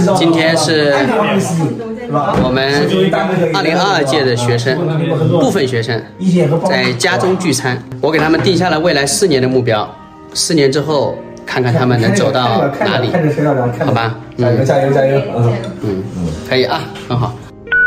今天是我们2022届的学生，部分学生在家中聚餐。我给他们定下了未来4年的目标，4年之后看看他们能走到哪里，好吧？ 加油加油加油！ 可以啊，很好。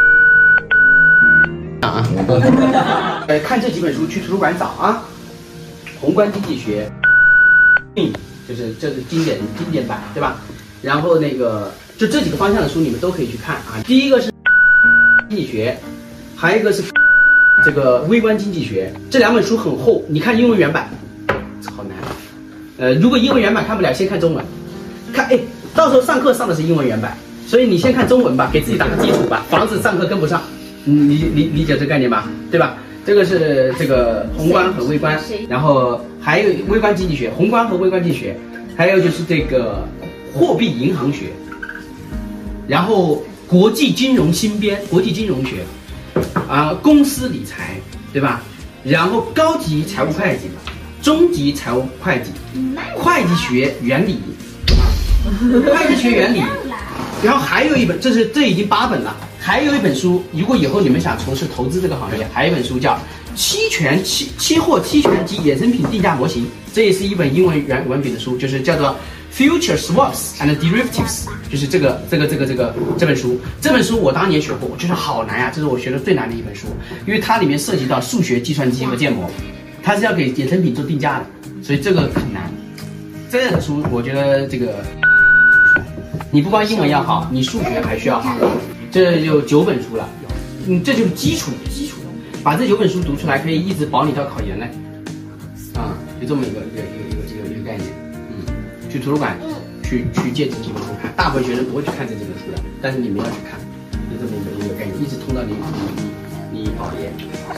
看这几本书，去图书馆找啊。宏观经济学，就是这是经典版，对吧？然后那个就这几个方向的书你们都可以去看啊。第一个是经济学，还有一个是这个微观经济学。这2本书很厚，你看英文原版，好难。如果英文原版看不了，先看中文。到时候上课上的是英文原版，所以你先看中文吧，给自己打个基础吧，防止上课跟不上。理解这个概念吧，对吧？这个是这个宏观和微观，然后还有微观经济学，宏观和微观经济学，还有就是这个货币银行学，然后国际金融新编，国际金融学，公司理财，对吧？然后高级财务会计，中级财务会计，会计学原理，会计学原理，然后还有一本，这已经8本了。还有一本书，如果以后你们想从事投资这个行业，还有一本书叫期货期权及衍生品定价模型，这也是一本英文文笔的书，就是叫做 Future Swaps and Derivatives， 就是这本书。这本书我当年学过，我觉得好难啊，这是我学的最难的一本书，因为它里面涉及到数学、计算机和建模，它是要给衍生品做定价的，所以这个很难。这本书我觉得这个你不光英文要好，你数学还需要好。这就9本书了，这就是基础，把这9本书读出来，可以一直保你到考研嘞，就这么一个概念，去图书馆去借这几本书看，大部分学生不会去看这几本书的，但是你们要去看，就这么一个概念，一直通到你考研，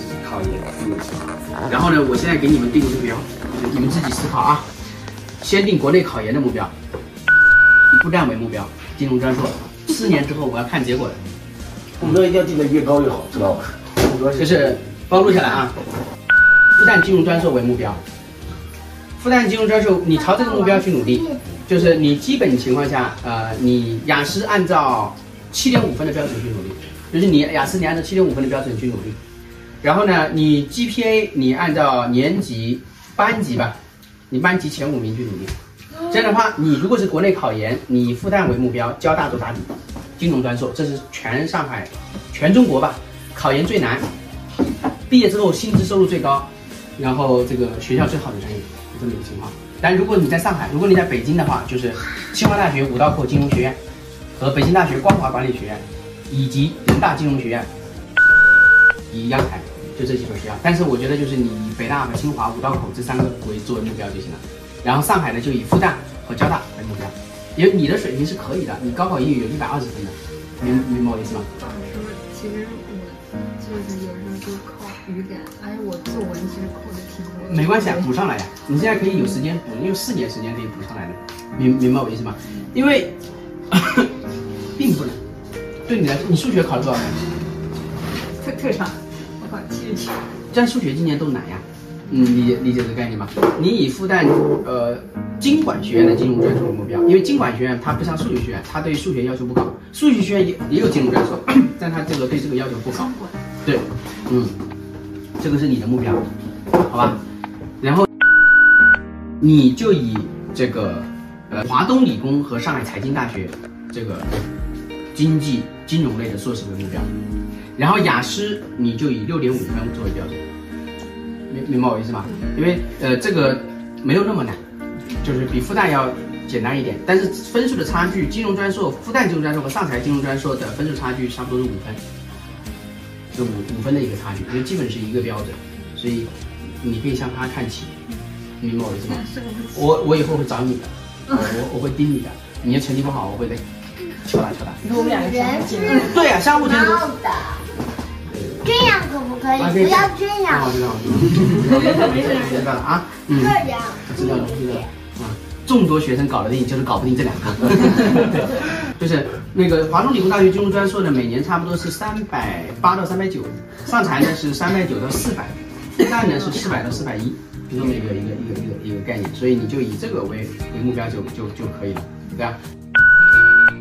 然后呢，我现在给你们定目标，你们自己思考啊，先定国内考研的目标，以复旦为目标，金融专硕。4年之后我要看结果的， 目标一定要定得越高越好，知道吧？ 就是帮录下来啊。复旦金融专硕为目标，复旦金融专硕，你朝这个目标去努力。就是你基本情况下，你雅思按照7.5分的标准去努力，就是你雅思按照7.5分的标准去努力。然后呢，你 GPA 你按照年级、班级吧，你班级前5名去努力。这样的话，你如果是国内考研，你以复旦为目标，交大做打底，金融专硕，这是全上海、全中国吧，考研最难，毕业之后薪资收入最高，然后这个学校最好的专业，这么一个情况。但如果你在上海，如果你在北京的话，就是清华大学五道口金融学院和北京大学光华管理学院，以及人大金融学院，以央台，就这几所学校。但是我觉得就是你以北大和清华、五道口这3个作为目标就行了。然后上海呢就以复旦和交大为目标，因为你的水平是可以的，你高考英语有120分的，明白我意思吗？ 其实我就是有时候就靠语感，而且我作文其实扣的挺多。 没关系啊，补上来呀，你现在可以有时间补，因为4年时间可以补上来的，明白我意思吗？因为并不难，对你来说，你数学考了多少分？ 特长，我考77。 但数学今年都难呀。理解这个概念吗？你以复旦经管学院的金融专硕为目标，因为经管学院它不像数学学院，它对数学要求不高，数学学院也有金融专硕，但它这个对这个要求不高。对，这个是你的目标，好吧？然后你就以这个华东理工和上海财经大学这个经济金融类的硕士为目标，然后雅思你就以6.5分作为标准。明白我意思吗？因为这个没有那么难，就是比复旦要简单一点，但是分数的差距，金融专硕、复旦金融专硕和上海金融专硕的分数差距差不多是5分，是5分的一个差距，因为基本是一个标准，所以你可以向他看齐，明白我意思吗？我以后会找你的，我会盯你的，你的成绩不好我会敲打。 我们两个对呀，相互监督。 这样可不可以？不要这样。 知道了啊， 这样。 知道了众多学生搞得定，就是搞不定这2个。就是那个华东理工大学金融专硕呢，每年差不多是380到390，上财呢是390到400，复旦呢是400到410，就这么一个概念。所以你就以这个为目标就可以了，对吧？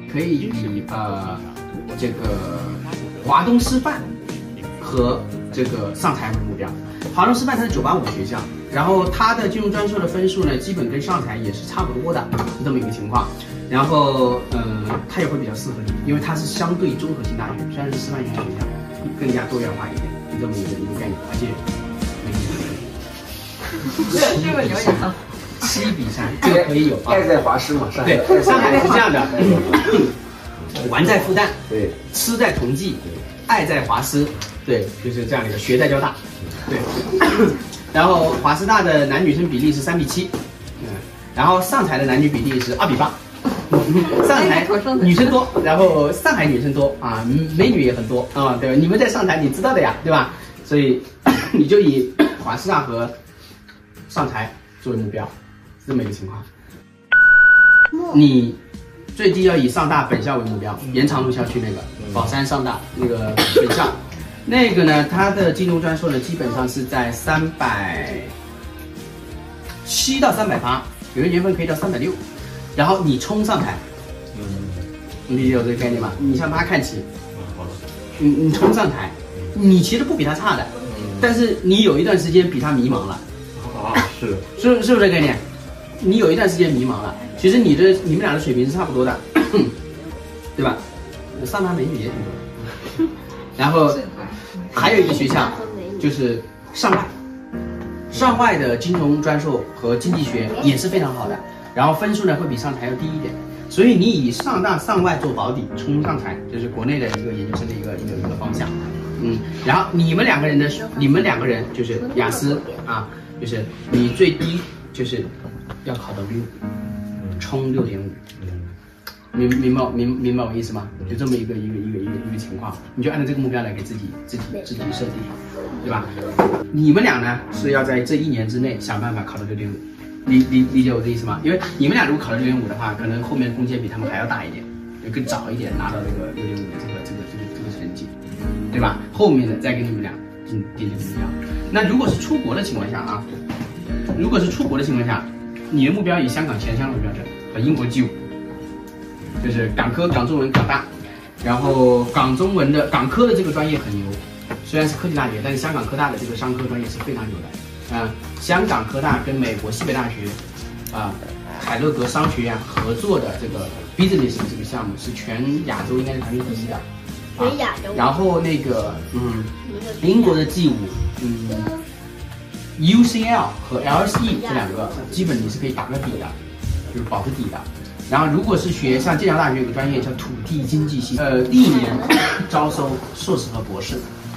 可以以这个华东师范和这个上财为目标。华东师范它是985学校，然后它的金融专硕的分数呢，基本跟上财也是差不多的，是这么一个情况。然后它也会比较适合你，因为它是相对综合性大学，虽然是师范院校，更加多元化一点，是这么一个概念，而且这个了解了。 7比3，这个可以有啊。 爱在华师嘛，上海。 对，上海是这样的，玩在复旦， 对， 吃在同济，爱在华师，对，就是这样的一个学在交大，对。然后华师大的男女生比例是3比7，然后上海的男女比例是2比8。上海女生多，然后上海女生多啊，美女也很多啊，对吧？你们在上海你知道的呀，对吧？所以你就以华师大和上财作为目标，是这么一个情况。你最低要以上大本校为目标，延长路校区那个宝山上大那个本校，那个呢，它的金融专硕呢，基本上是在370到380，有的年份可以到360。然后你冲上台，你理解有这个概念吗？你向他看齐，你冲上台，你其实不比他差的，但是你有一段时间比他迷茫了， 是不是这个概念？你有一段时间迷茫了，其实你们俩的水平是差不多的，对吧？上大美女也挺多的，然后还有一个学校就是上外，上外的金融专硕和经济学也是非常好的。然后分数呢会比上财要低一点，所以你以上大上外做保底，冲上财，这是国内的一个研究生的一个方向。然后你们两个人就是雅思啊，就是你最低就是要考到6，冲6.5，明白我意思吗？就这么一个情况，你就按照这个目标来给自己设定，对吧？你们俩呢是要在这1年之内想办法考到6.5。理解我的意思吗？因为你们俩如果考到6.5的话，可能后面空间比他们还要大一点，就更早一点拿到这个6.5的这个成绩，对吧？后面的再给你们俩定目标。那如果是出国的情况下啊，你的目标以香港前香为标准和英国 G5，就是港科、港中文、港大，然后港中文的港科的这个专业很牛，虽然是科技大学，但是香港科大的这个商科专业是非常牛的。香港科大跟美国西北大学，海乐格商学院合作的这个 business 这个项目是全亚洲应该是排名第1的， 全亚洲。 然后那个英国的 G5，UCL 和 LSE 这2个基本你是可以打个底的，就是保个底的。然后如果是学像剑桥大学有个专业叫土地经济系，1年招收硕士和博士。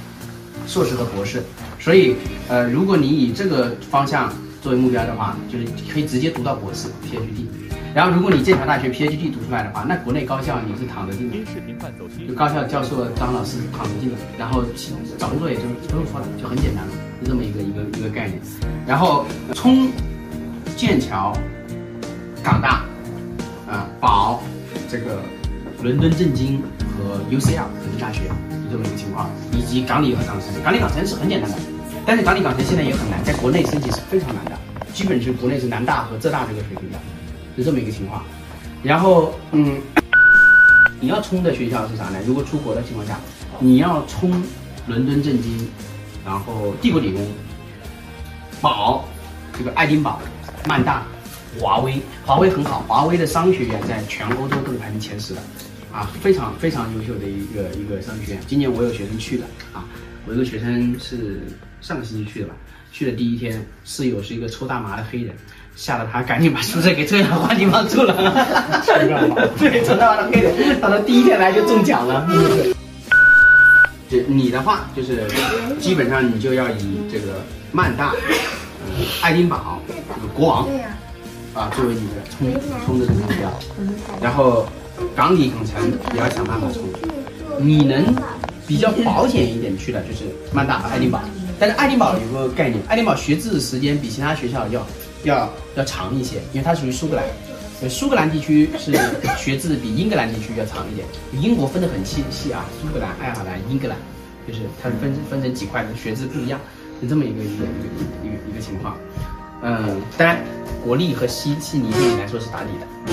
所以如果你以这个方向作为目标的话，就是可以直接读到博士 PhD。然后如果你剑桥大学 PhD 读出来的话，那国内高校你是躺得进的，就高校教授张老师躺得进的，然后找工作也就不用说了，就很简单了，就这么一个概念。然后冲剑桥、港大保这个伦敦政经和 UCL 国际大学。这么一个情况，以及港理和港城。港理港城是很简单的，但是港理港城现在也很难，在国内申请是非常难的，基本是国内是南大和浙大这个水平的，是这么一个情况。然后你要冲的学校是啥呢？如果出国的情况下，你要冲伦敦政经，然后帝国理工、保这个爱丁堡、曼大、华威很好，华威的商学院在全欧洲都是排名前10的。非常非常优秀的一个商学院。今年我有学生去了我有个学生是上个星期去的吧，去的第1天，室友是一个抽大麻的黑人，吓得他赶紧把宿舍给退了，换地方住了。对，抽大麻的黑人，他第1天来就中奖了。就你的话，就是基本上你就要以这个曼大、爱丁堡、国王作为你的冲的这个目标，然后。港理港城也要想办法冲，你能比较保险一点去的就是曼大和爱丁堡，但是爱丁堡有个概念，爱丁堡学制时间比其他学校要长一些，因为它属于苏格兰，苏格兰地区是学制比英格兰地区要长一点，英国分得很细啊，苏格兰、爱尔兰、英格兰，就是它分成几块的学制不一样，是这么一个情况。当然国立和悉尼对你来说是打底的。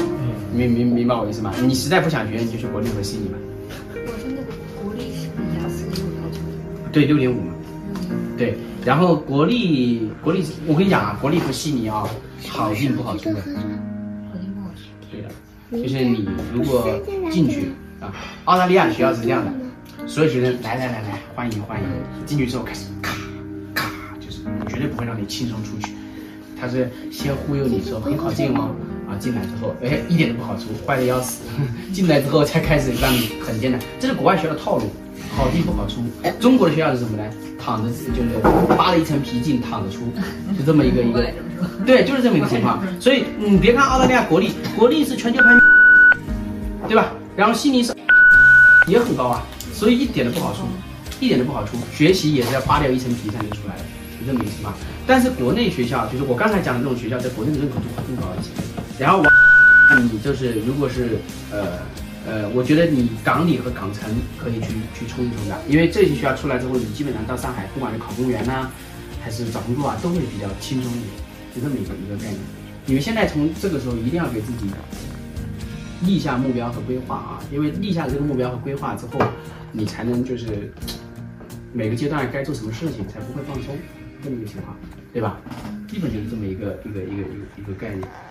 明白我意思吗？你实在不想学，你就去国立和悉尼嘛。 我是那个国立是比雅思有要求的。 对，6.5嘛。对，然后国立，我跟你讲啊，国立和悉尼啊，好进不好出的。 好进不好出。 对的，就是你如果进去啊，澳大利亚的学校是这样的，所有学生来，欢迎，进去之后开始咔，就是绝对不会让你轻松出去，他是先忽悠你说很好进哦，啊，进来之后，哎，一点都不好出，坏的要死，进来之后才开始让你很艰难，这是国外学校的套路，好进不好出。中国的学校是什么呢？躺着就是扒了一层皮进，躺着出，就这么一个，对，就是这么一个情况。所以你别看澳大利亚国立是全球排名，对吧？然后悉尼是也很高啊，所以一点都不好出，学习也是要扒掉一层皮才能出来的，是这么一个情况。但是国内学校，就是我刚才讲的这种学校，在国内的认可度会更高一些。然后你就是如果是我觉得你港里和港城可以去冲一冲的，因为这些学校出来之后，你基本上到上海，不管是考公务员呐，还是找工作啊，都会比较轻松一点，就这么一个概念。你们现在从这个时候一定要给自己立下目标和规划啊，因为立下这个目标和规划之后，你才能就是每个阶段该做什么事情，才不会放松，这么一个情况，对吧？基本就是这么一个概念。